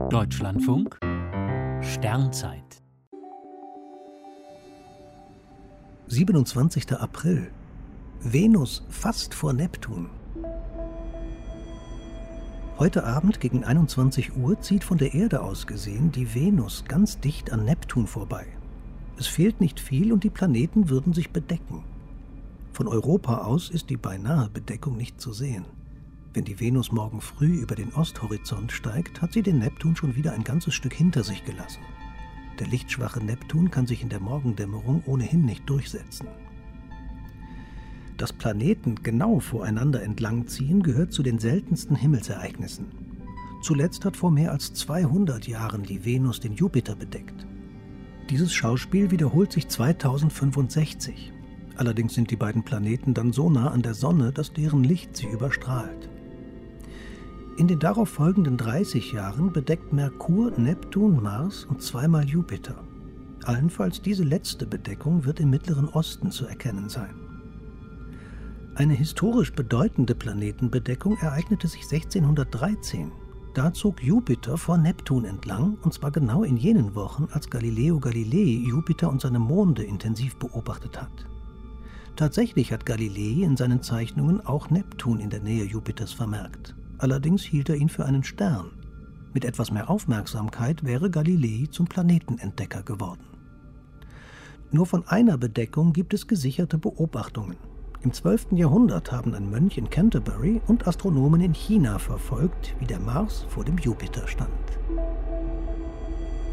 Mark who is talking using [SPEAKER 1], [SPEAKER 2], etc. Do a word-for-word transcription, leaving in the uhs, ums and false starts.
[SPEAKER 1] Deutschlandfunk Sternzeit
[SPEAKER 2] siebenundzwanzigster April. Venus fast vor Neptun. Heute Abend gegen einundzwanzig Uhr zieht von der Erde aus gesehen die Venus ganz dicht an Neptun vorbei. Es fehlt nicht viel und die Planeten würden sich bedecken. Von Europa aus ist die beinahe Bedeckung nicht zu sehen. Wenn die Venus morgen früh über den Osthorizont steigt, hat sie den Neptun schon wieder ein ganzes Stück hinter sich gelassen. Der lichtschwache Neptun kann sich in der Morgendämmerung ohnehin nicht durchsetzen. Dass Planeten genau voreinander entlangziehen, gehört zu den seltensten Himmelsereignissen. Zuletzt hat vor mehr als zweihundert Jahren die Venus den Jupiter bedeckt. Dieses Schauspiel wiederholt sich zweitausendfünfundsechzig. Allerdings sind die beiden Planeten dann so nah an der Sonne, dass deren Licht sie überstrahlt. In den darauf folgenden dreißig Jahren bedeckt Merkur, Neptun, Mars und zweimal Jupiter. Allenfalls diese letzte Bedeckung wird im Mittleren Osten zu erkennen sein. Eine historisch bedeutende Planetenbedeckung ereignete sich sechzehnhundertdreizehn. Da zog Jupiter vor Neptun entlang, und zwar genau in jenen Wochen, als Galileo Galilei Jupiter und seine Monde intensiv beobachtet hat. Tatsächlich hat Galilei in seinen Zeichnungen auch Neptun in der Nähe Jupiters vermerkt. Allerdings hielt er ihn für einen Stern. Mit etwas mehr Aufmerksamkeit wäre Galilei zum Planetenentdecker geworden. Nur von einer Bedeckung gibt es gesicherte Beobachtungen. Im zwölften Jahrhundert haben ein Mönch in Canterbury und Astronomen in China verfolgt, wie der Mars vor dem Jupiter stand.